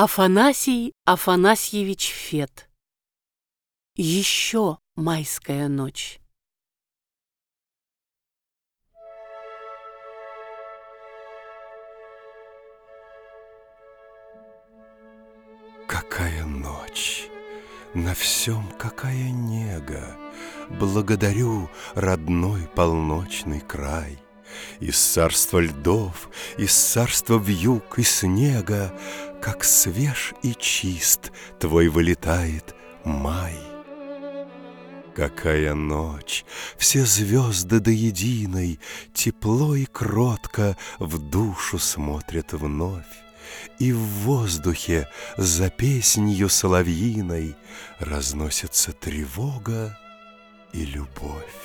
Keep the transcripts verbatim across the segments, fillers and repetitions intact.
Афанасий Афанасьевич Фет. Еще майская ночь. Какая ночь! На всем какая нега! Благодарю родной полночный край. Из царства льдов, из царства вьюг и снега, как свеж и чист твой вылетает май. Какая ночь! Все звезды до единой тепло и кротко в душу смотрят вновь. И в воздухе за песнью соловьиной разносится тревога и любовь.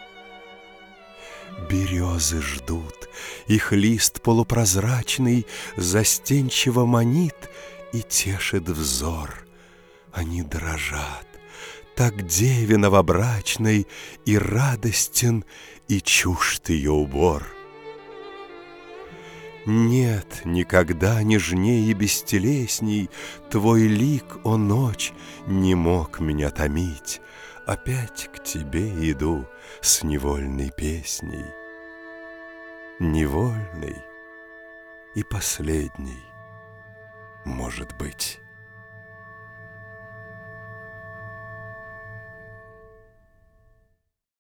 Березы ждут, их лист полупрозрачный застенчиво манит и тешит взор. Они дрожат, так деве новобрачной, и радостен, и чужд ее убор. Нет никогда нежней и бестелесней твой лик, о ночь, не мог меня томить. Опять к тебе иду с невольной песней, невольной и последней, может быть.